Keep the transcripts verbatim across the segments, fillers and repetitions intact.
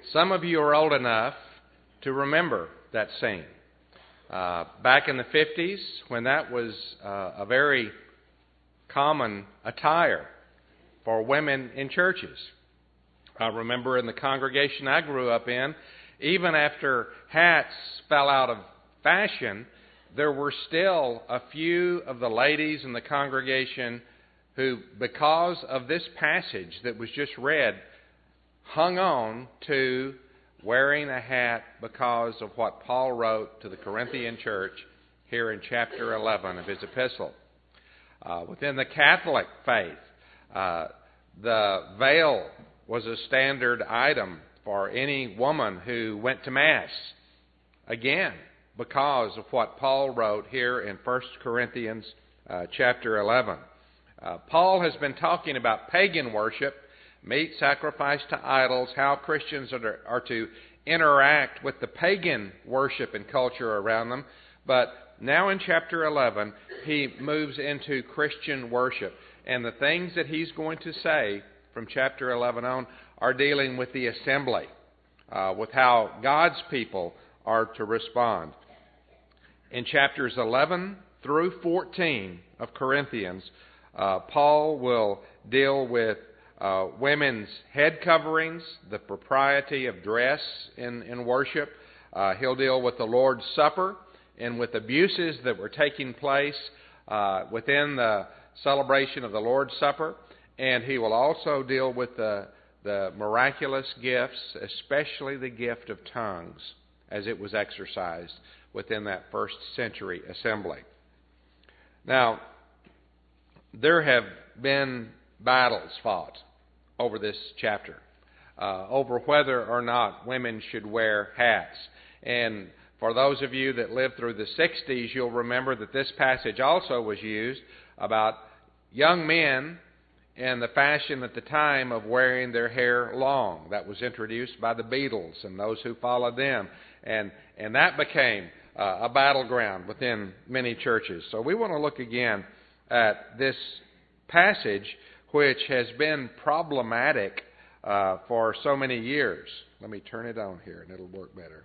Some of you are old enough to remember that scene. Uh, back in the fifties, when that was uh, a very common attire for women in churches. I remember in the congregation I grew up in, even after hats fell out of fashion, there were still a few of the ladies in the congregation who, because of this passage that was just read, hung on to wearing a hat because of what Paul wrote to the Corinthian church here in chapter eleven of his epistle. Uh, within the Catholic faith, uh, the veil was a standard item for any woman who went to Mass. Again, because of what Paul wrote here in First Corinthians uh, chapter eleven. Uh, Paul has been talking about pagan worship, meat sacrificed to idols, how Christians are to, are to interact with the pagan worship and culture around them. But now in chapter eleven, he moves into Christian worship. And the things that he's going to say from chapter eleven on are dealing with the assembly, uh, with how God's people are to respond. In chapters eleven through fourteen of Corinthians, uh, Paul will deal with uh, women's head coverings, the propriety of dress in, in worship. Uh, he'll deal with the Lord's Supper and with abuses that were taking place uh, within the celebration of the Lord's Supper. And he will also deal with the, the miraculous gifts, especially the gift of tongues, as it was exercised within that first century assembly. Now, there have been battles fought over this chapter, uh, over whether or not women should wear hats. And for those of you that lived through the sixties, you'll remember that this passage also was used about young men and the fashion at the time of wearing their hair long. That was introduced by the Beatles and those who followed them. And, and that became uh, a battleground within many churches. So we want to look again at this passage, which has been problematic uh, for so many years. Let me turn it on here and it'll work better.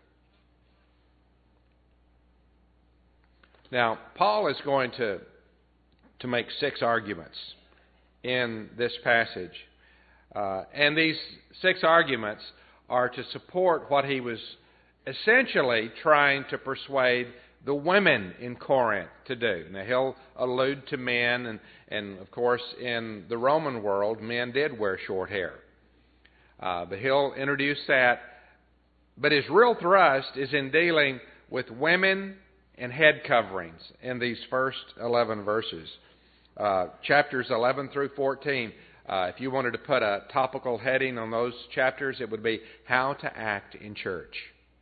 Now, Paul is going to, to make six arguments in this passage. Uh, and these six arguments are to support what he was essentially trying to persuade the women in Corinth to do. Now, he'll allude to men, and, and of course, in the Roman world, men did wear short hair. Uh, but he'll introduce that. But his real thrust is in dealing with women and head coverings in these first eleven verses. Uh, chapters eleven through fourteen, uh, if you wanted to put a topical heading on those chapters, it would be How to Act in Church.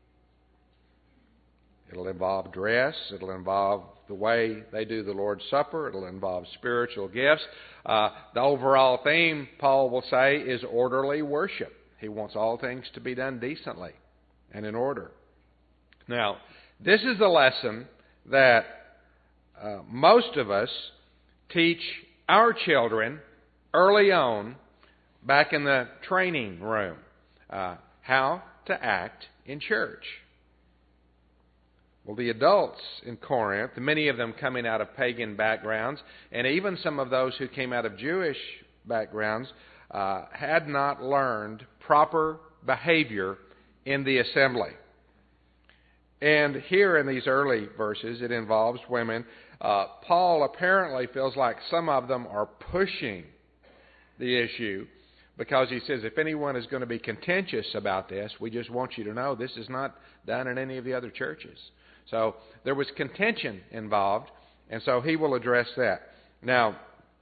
It'll involve dress. It'll involve the way they do the Lord's Supper. It'll involve spiritual gifts. Uh, the overall theme, Paul will say, is orderly worship. He wants all things to be done decently and in order. Now, this is a lesson that uh, most of us teach our children early on back in the training room. Uh, how to act in church. Well, the adults in Corinth, many of them coming out of pagan backgrounds, and even some of those who came out of Jewish backgrounds, uh, had not learned proper behavior in the assembly. And here in these early verses, it involves women. Uh, Paul apparently feels like some of them are pushing the issue because he says, if anyone is going to be contentious about this, we just want you to know this is not done in any of the other churches. So there was contention involved, and so he will address that. Now,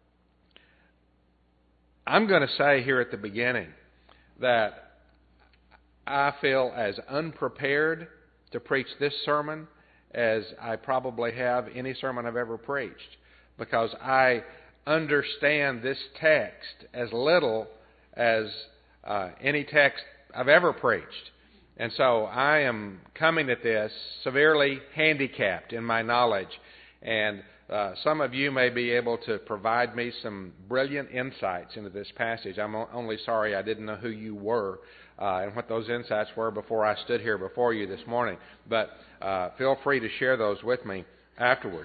I'm going to say here at the beginning that I feel as unprepared to preach this sermon as I probably have any sermon I've ever preached, because I understand this text as little as uh, any text I've ever preached. And so I am coming at this severely handicapped in my knowledge. And uh, some of you may be able to provide me some brilliant insights into this passage. I'm o- only sorry I didn't know who you were uh, and what those insights were before I stood here before you this morning. But uh, feel free to share those with me afterwards.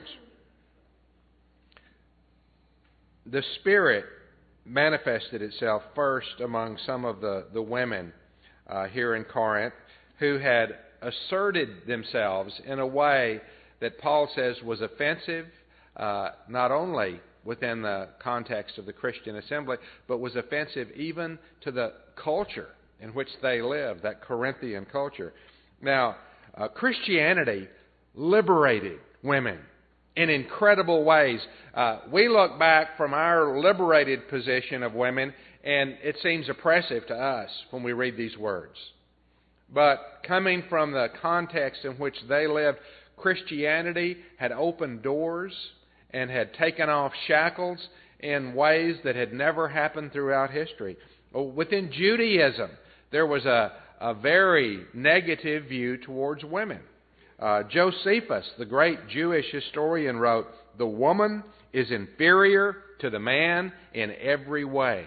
The Spirit manifested itself first among some of the, the women uh, here in Corinth who had asserted themselves in a way that Paul says was offensive, uh, not only within the context of the Christian assembly, but was offensive even to the culture in which they lived, that Corinthian culture. Now, uh, Christianity liberated women in incredible ways. Uh, we look back from our liberated position of women, and it seems oppressive to us when we read these words. But coming from the context in which they lived, Christianity had opened doors and had taken off shackles in ways that had never happened throughout history. Within Judaism, there was a, a very negative view towards women. Uh, Josephus, the great Jewish historian, wrote, "The woman is inferior to the man in every way."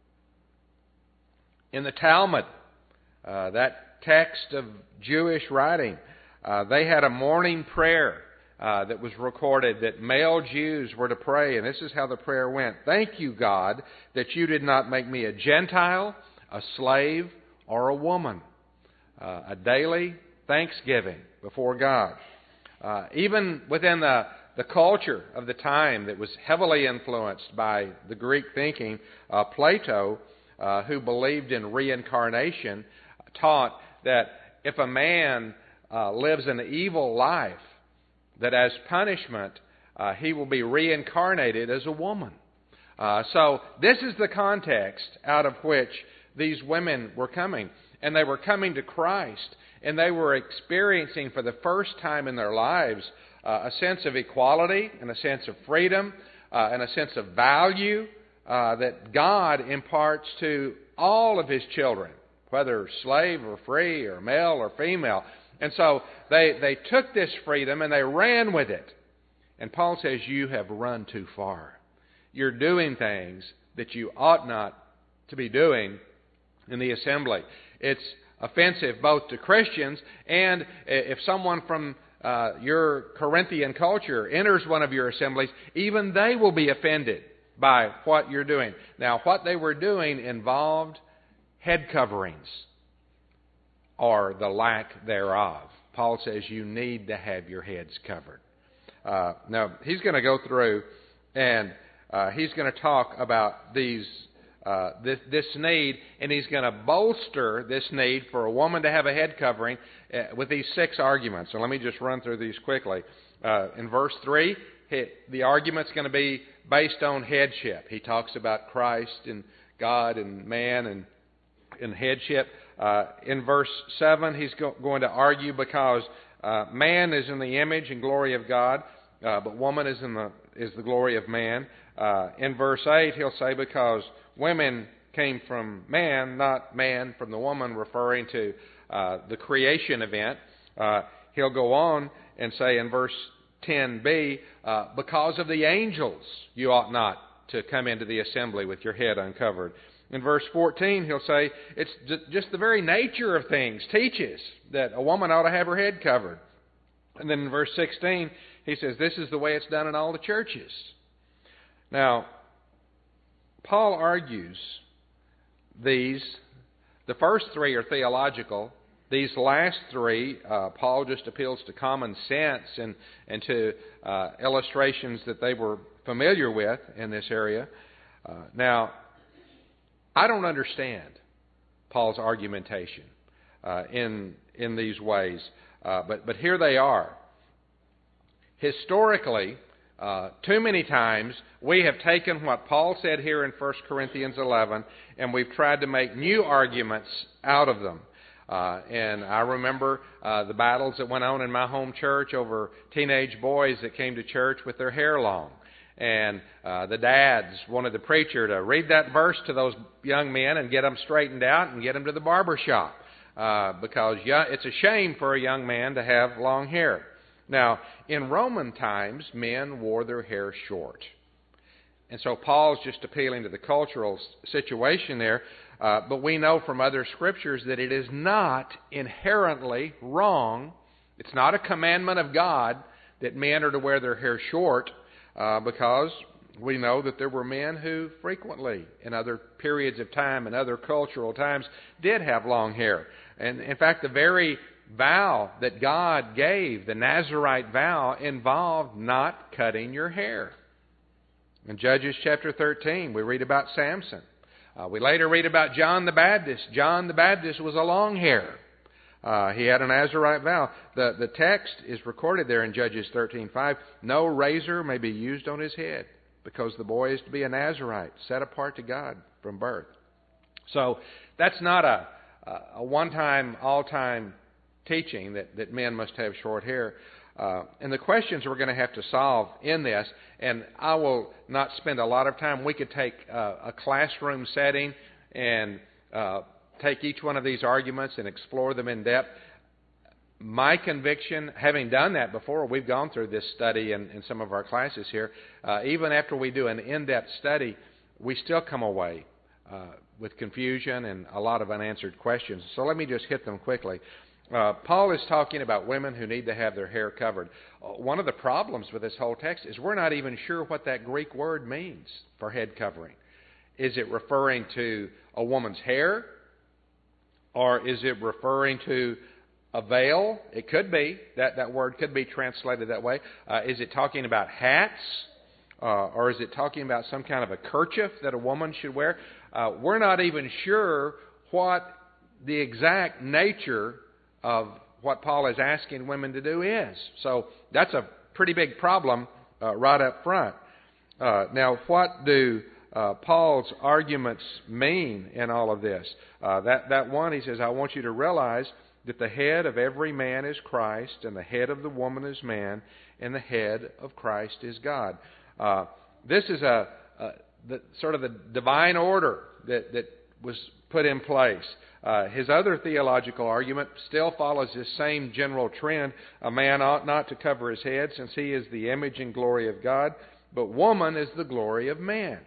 In the Talmud, uh, that text of Jewish writing, uh, they had a morning prayer uh, that was recorded that male Jews were to pray, and this is how the prayer went. "Thank you, God, that you did not make me a Gentile, a slave, or a woman." Uh, a daily thanksgiving before God. Uh, even within the, the culture of the time that was heavily influenced by the Greek thinking, uh, Plato, uh, who believed in reincarnation, taught that if a man uh, lives an evil life, that as punishment, uh, he will be reincarnated as a woman. Uh, so this is the context out of which these women were coming. And they were coming to Christ, and they were experiencing for the first time in their lives uh, a sense of equality and a sense of freedom uh, and a sense of value uh, that God imparts to all of His children, whether slave or free or male or female. And so they, they took this freedom and they ran with it. And Paul says, you have run too far. You're doing things that you ought not to be doing in the assembly. It's offensive both to Christians, and if someone from uh, your Corinthian culture enters one of your assemblies, even they will be offended by what you're doing. Now, what they were doing involved head coverings, or the lack thereof. Paul says you need to have your heads covered. Uh, now, he's going to go through and uh, he's going to talk about these Uh, this, this need, and he's going to bolster this need for a woman to have a head covering uh, with these six arguments. So let me just run through these quickly. Uh, in verse three, he, the argument's going to be based on headship. He talks about Christ and God and man and, and headship. Uh, in verse seven, he's go, going to argue because uh, man is in the image and glory of God, uh, but woman is in the is the glory of man. Uh, in verse eight, he'll say because women came from man, not man from the woman, referring to uh, the creation event. Uh, he'll go on and say in verse ten b, uh, because of the angels, you ought not to come into the assembly with your head uncovered. In verse fourteen, he'll say it's just the very nature of things teaches that a woman ought to have her head covered. And then in verse sixteen, he says this is the way it's done in all the churches. Now, Paul argues these. The first three are theological. These last three, uh, Paul just appeals to common sense and, and to uh, illustrations that they were familiar with in this area. Uh, now, I don't understand Paul's argumentation uh, in in these ways, uh, but but here they are. Historically, Uh, too many times we have taken what Paul said here in First Corinthians eleven and we've tried to make new arguments out of them. Uh, and I remember uh, the battles that went on in my home church over teenage boys that came to church with their hair long. And uh, the dads wanted the preacher to read that verse to those young men and get them straightened out and get them to the barber shop. Uh, because yeah, it's a shame for a young man to have long hair. Now, in Roman times, men wore their hair short. And so Paul's just appealing to the cultural situation there. Uh, but we know from other scriptures that it is not inherently wrong. It's not a commandment of God that men are to wear their hair short, uh, because we know that there were men who frequently, in other periods of time and other cultural times, did have long hair. And in fact, the very vow that God gave, the Nazirite vow, involved not cutting your hair. In Judges chapter thirteen, we read about Samson. Uh, we later read about John the Baptist. John the Baptist was a long hair. Uh, he had a Nazirite vow. The, the text is recorded there in Judges thirteen five. No razor may be used on his head, because the boy is to be a Nazirite, set apart to God from birth. So that's not a, a one-time, all-time teaching that, that men must have short hair. Uh, and the questions we're going to have to solve in this, and I will not spend a lot of time. We could take uh, a classroom setting and uh, take each one of these arguments and explore them in depth. My conviction, having done that before, we've gone through this study in, in some of our classes here, uh, even after we do an in-depth study, we still come away uh, with confusion and a lot of unanswered questions. So let me just hit them quickly. Uh, Paul is talking about women who need to have their hair covered. Uh, one of the problems with this whole text is we're not even sure what that Greek word means for head covering. Is it referring to a woman's hair? Or is it referring to a veil? It could be. That, that word could be translated that way. Uh, is it talking about hats? Uh, or is it talking about some kind of a kerchief that a woman should wear? Uh, we're not even sure what the exact nature of what Paul is asking women to do is. So that's a pretty big problem uh, right up front. Uh, now, what do uh, Paul's arguments mean in all of this? Uh, that, that one, he says, I want you to realize that the head of every man is Christ, and the head of the woman is man, and the head of Christ is God. Uh, this is a, a the, sort of the divine order that, that was put in place. Uh, his other theological argument still follows this same general trend. A man ought not to cover his head, since he is the image and glory of God, but woman is the glory of man.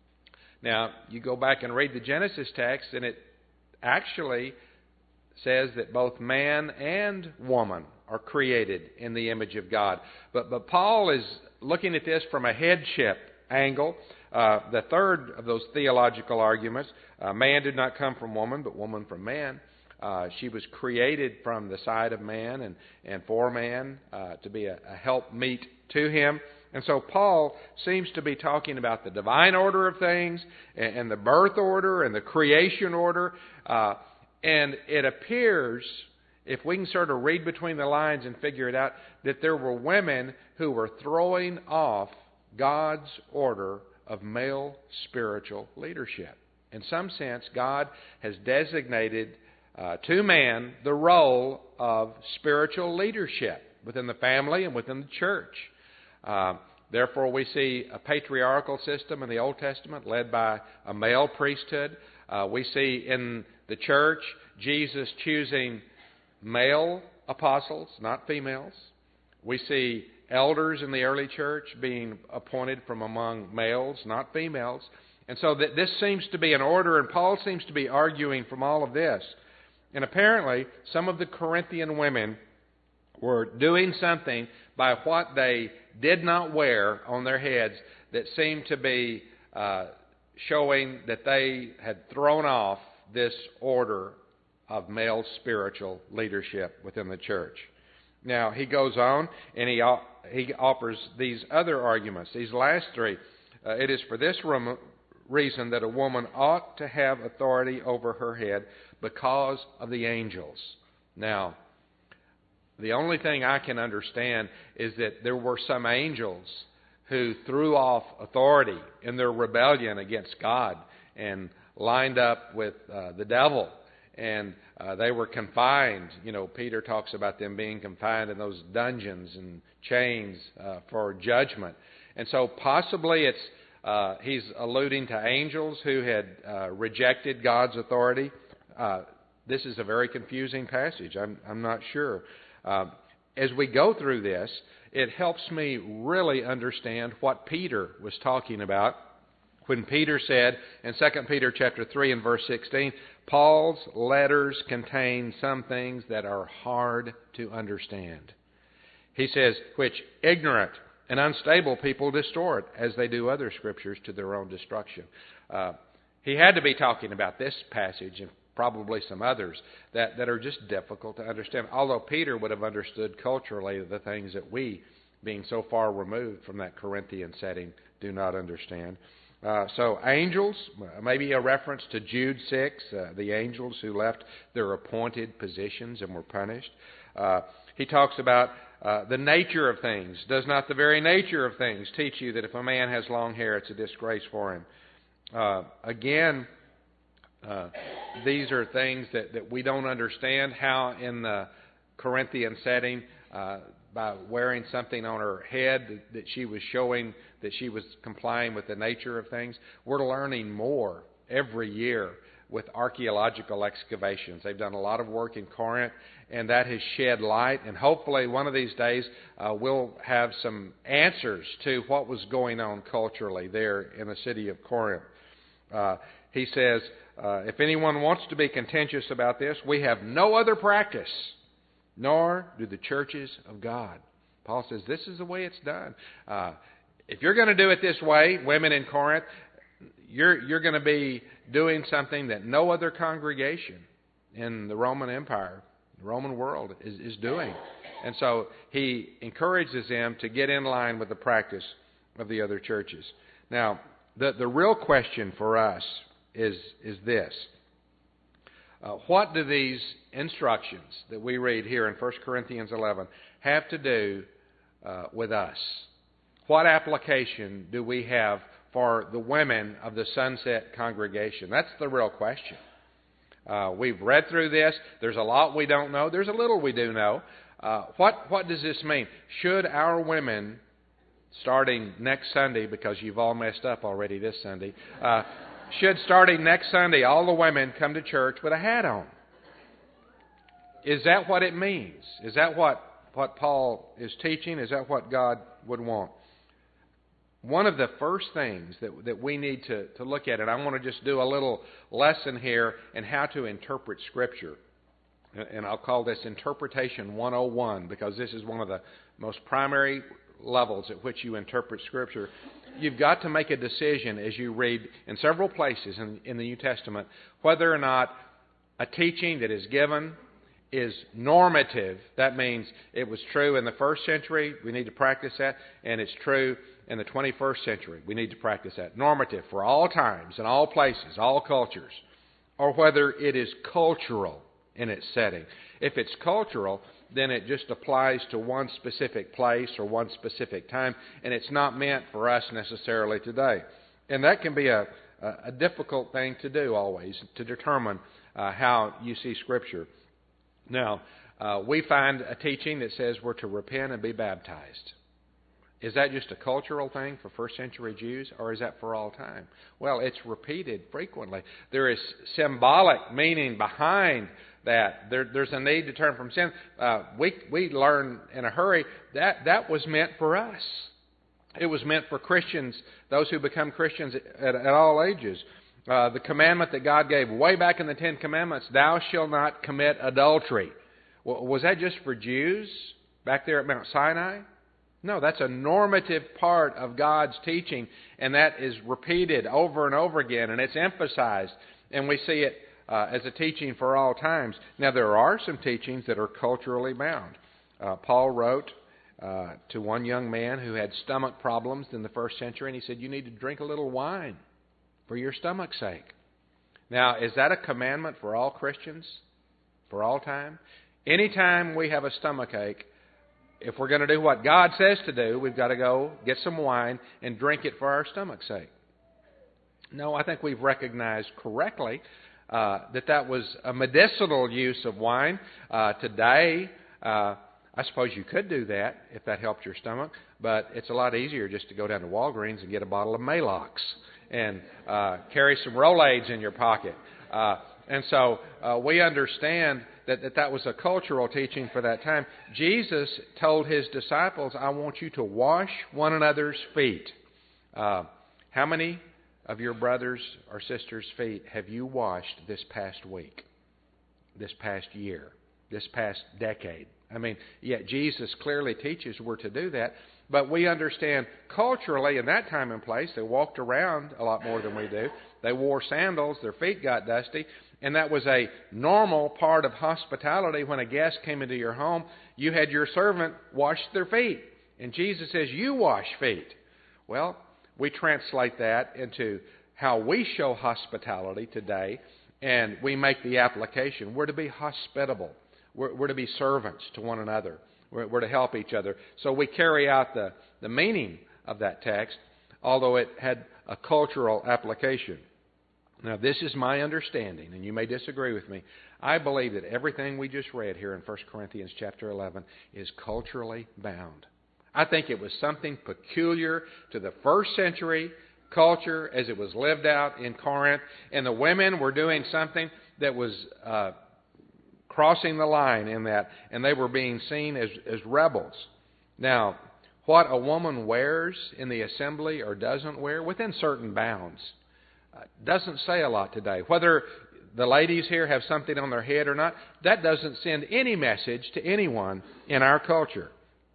Now, you go back and read the Genesis text, and it actually says that both man and woman are created in the image of God. But, but Paul is looking at this from a headship angle. Uh, the third of those theological arguments, uh, man did not come from woman, but woman from man. Uh, she was created from the side of man and, and for man uh, to be a, a helpmeet to him. And so Paul seems to be talking about the divine order of things and, and the birth order and the creation order. Uh, and it appears, if we can sort of read between the lines and figure it out, that there were women who were throwing off God's order of male spiritual leadership. In some sense, God has designated uh, to man the role of spiritual leadership within the family and within the church. Uh, therefore, we see a patriarchal system in the Old Testament led by a male priesthood. Uh, we see in the church Jesus choosing male apostles, not females. We see elders in the early church being appointed from among males, not females. And so that this seems to be an order, and Paul seems to be arguing from all of this. And apparently, some of the Corinthian women were doing something by what they did not wear on their heads that seemed to be uh, showing that they had thrown off this order of male spiritual leadership within the church. Now, he goes on and he he offers these other arguments, these last three. Uh, it is for this rem- reason that a woman ought to have authority over her head because of the angels. Now, the only thing I can understand is that there were some angels who threw off authority in their rebellion against God and lined up with uh, the devil. And uh, they were confined. You know, Peter talks about them being confined in those dungeons and chains uh, for judgment. And so possibly it's uh, he's alluding to angels who had uh, rejected God's authority. Uh, this is a very confusing passage. I'm, I'm not sure. Uh, as we go through this, it helps me really understand what Peter was talking about when Peter said in Second Peter chapter three and verse sixteen, Paul's letters contain some things that are hard to understand. He says, which ignorant and unstable people distort, as they do other scriptures to their own destruction. Uh, he had to be talking about this passage and probably some others that, that are just difficult to understand. Although Peter would have understood culturally the things that we, being so far removed from that Corinthian setting, do not understand. Uh, so angels, maybe a reference to Jude six, uh, the angels who left their appointed positions and were punished. Uh, he talks about uh, the nature of things. Does not the very nature of things teach you that if a man has long hair, it's a disgrace for him? Uh, again, uh, these are things that, that we don't understand how in the Corinthian setting, uh, by wearing something on her head that, that she was showing that she was complying with the nature of things. We're learning more every year with archaeological excavations. They've done a lot of work in Corinth, and that has shed light. And hopefully one of these days uh, we'll have some answers to what was going on culturally there in the city of Corinth. Uh, he says, uh, if anyone wants to be contentious about this, we have no other practice, nor do the churches of God. Paul says this is the way it's done. Uh, if you're going to do it this way, women in Corinth, you're, you're going to be doing something that no other congregation in the Roman Empire, the Roman world, is, is doing. And so he encourages them to get in line with the practice of the other churches. Now, the, the real question for us is, is this. Uh, what do these instructions that we read here in First Corinthians eleven have to do uh, with us? What application do we have for the women of the Sunset congregation? That's the real question. Uh, we've read through this. There's a lot we don't know. There's a little we do know. Uh, what, what does this mean? Should our women, starting next Sunday, because you've all messed up already this Sunday, uh, should starting next Sunday, all the women come to church with a hat on? Is that what it means? Is that what, what Paul is teaching? Is that what God would want? One of the first things that, that we need to, to look at, and I want to just do a little lesson here in how to interpret Scripture. And I'll call this Interpretation one oh one, because this is one of the most primary levels at which you interpret Scripture. You've got to make a decision as you read in several places in, in the New Testament whether or not a teaching that is given is normative. That means it was true in the first century, we need to practice that, and it's true in the twenty-first century, we need to practice that. Normative for all times and all places, all cultures. Or whether it is cultural in its setting. If it's cultural, then it just applies to one specific place or one specific time, and it's not meant for us necessarily today. And that can be a, a difficult thing to do always, to determine uh, how you see Scripture. Now, uh, we find a teaching that says we're to repent and be baptized. Is that just a cultural thing for first century Jews, or is that for all time? Well, it's repeated frequently. There is symbolic meaning behind that. There, there's a need to turn from sin. Uh, we we learn in a hurry that that was meant for us. It was meant for Christians, those who become Christians at, at all ages. Uh, the commandment that God gave way back in the Ten Commandments, thou shalt not commit adultery. Well, was that just for Jews back there at Mount Sinai? No, that's a normative part of God's teaching, and that is repeated over and over again, and it's emphasized, and we see it uh, as a teaching for all times. Now, there are some teachings that are culturally bound. Uh, Paul wrote uh, to one young man who had stomach problems in the first century, and he said, you need to drink a little wine for your stomach's sake. Now, is that a commandment for all Christians, for all time? Anytime we have a stomach ache, if we're going to do what God says to do, we've got to go get some wine and drink it for our stomach's sake. No, I think we've recognized correctly uh, that that was a medicinal use of wine. Uh, today, uh, I suppose you could do that if that helped your stomach, but it's a lot easier just to go down to Walgreens and get a bottle of Maalox and uh, carry some Rolaids in your pocket. Uh, and so uh, we understand that, that that was a cultural teaching for that time. Jesus told His disciples, I want you to wash one another's feet. Uh, how many of your brothers or sisters' feet have you washed this past week, this past year, this past decade? I mean, yet Jesus clearly teaches we're to do that. But we understand culturally in that time and place, they walked around a lot more than we do. They wore sandals, their feet got dusty, and that was a normal part of hospitality. When a guest came into your home, you had your servant wash their feet. And Jesus says, you wash feet. Well, we translate that into how we show hospitality today, and we make the application. We're to be hospitable. We're, we're to be servants to one another. We're, we're to help each other. So we carry out the, the meaning of that text, although it had a cultural application. Now, this is my understanding, and you may disagree with me. I believe that everything we just read here in First Corinthians chapter eleven is culturally bound. I think it was something peculiar to the first century culture as it was lived out in Corinth, and the women were doing something that was uh, crossing the line in that, and they were being seen as, as rebels. Now, what a woman wears in the assembly or doesn't wear, within certain bounds, uh, doesn't say a lot today. Whether the ladies here have something on their head or not, that doesn't send any message to anyone in our culture.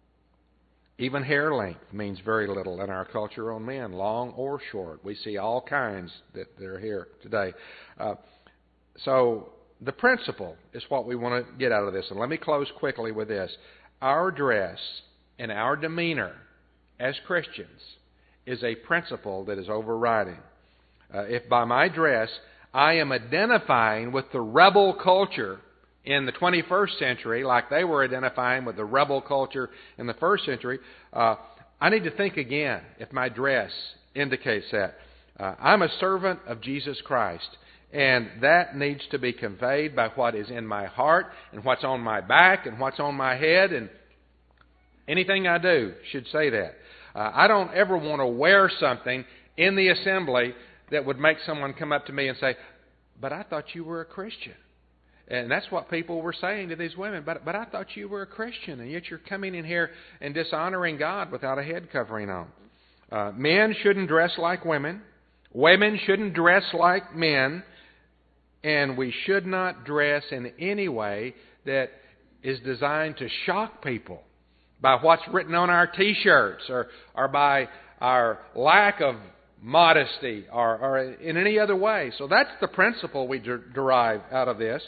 Even hair length means very little in our culture on men, long or short. We see all kinds that, that are here today. Uh, so the principle is what we want to get out of this. And let me close quickly with this. Our dress and our demeanor as Christians is a principle that is overriding. Uh, if by my dress I am identifying with the rebel culture in the twenty-first century, like they were identifying with the rebel culture in the first century, uh, I need to think again if my dress indicates that. Uh, I'm a servant of Jesus Christ, and that needs to be conveyed by what is in my heart and what's on my back and what's on my head, and anything I do should say that. Uh, I don't ever want to wear something in the assembly that would make someone come up to me and say, but I thought you were a Christian. And that's what people were saying to these women. But but I thought you were a Christian, and yet you're coming in here and dishonoring God without a head covering on. Uh, men shouldn't dress like women. Women shouldn't dress like men. And we should not dress in any way that is designed to shock people by what's written on our T-shirts or, or by our lack of modesty or, or in any other way. So that's the principle we der- derive out of this.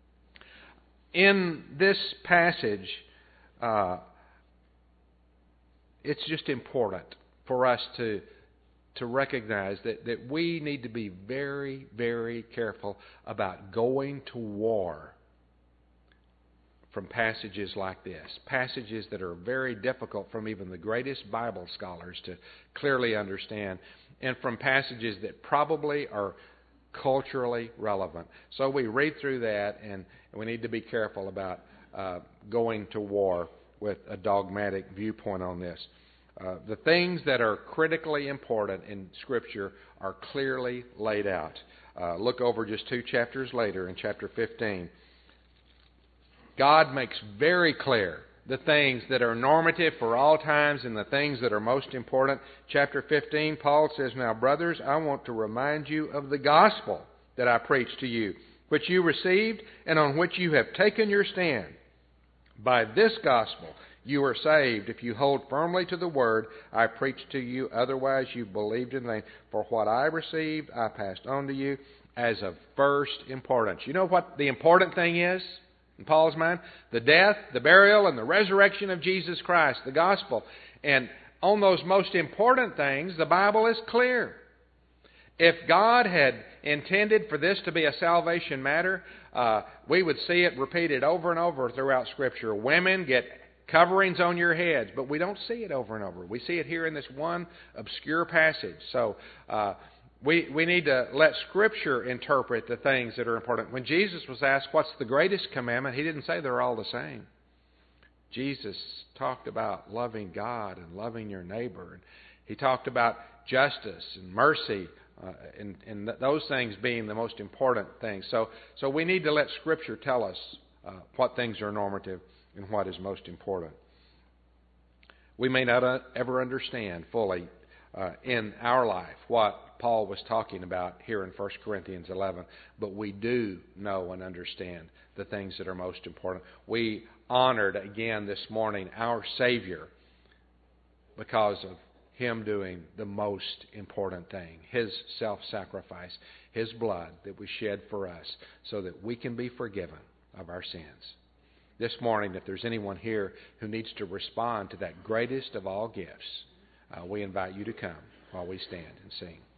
In this passage, uh, it's just important for us to to recognize that, that we need to be very, very careful about going to war from passages like this. Passages that are very difficult from even the greatest Bible scholars to clearly understand, and from passages that probably are culturally relevant. So we read through that, and we need to be careful about uh, going to war with a dogmatic viewpoint on this. Uh, the things that are critically important in Scripture are clearly laid out. Uh, look over just two chapters later in chapter fifteen. God makes very clear the things that are normative for all times and the things that are most important. Chapter fifteen, Paul says, "Now, brothers, I want to remind you of the gospel that I preached to you, which you received and on which you have taken your stand. By this gospel you are saved if you hold firmly to the word I preached to you. Otherwise you believed in vain. For what I received I passed on to you as of first importance." You know what the important thing is in Paul's mind? The death, the burial, and the resurrection of Jesus Christ, the gospel. And on those most important things, the Bible is clear. If God had intended for this to be a salvation matter, uh, we would see it repeated over and over throughout Scripture. Women get coverings on your heads, but we don't see it over and over. We see it here in this one obscure passage. So uh, we we need to let Scripture interpret the things that are important. When Jesus was asked, what's the greatest commandment? He didn't say they're all the same. Jesus talked about loving God and loving your neighbor. And he talked about justice and mercy, uh, and, and th- those things being the most important things. So, so we need to let Scripture tell us uh, what things are normative and what is most important. We may not uh, ever understand fully uh, in our life what Paul was talking about here in First Corinthians eleven, but we do know and understand the things that are most important. We honored again this morning our Savior because of Him doing the most important thing, His self-sacrifice, His blood that was shed for us so that we can be forgiven of our sins. This morning, if there's anyone here who needs to respond to that greatest of all gifts, uh, we invite you to come while we stand and sing.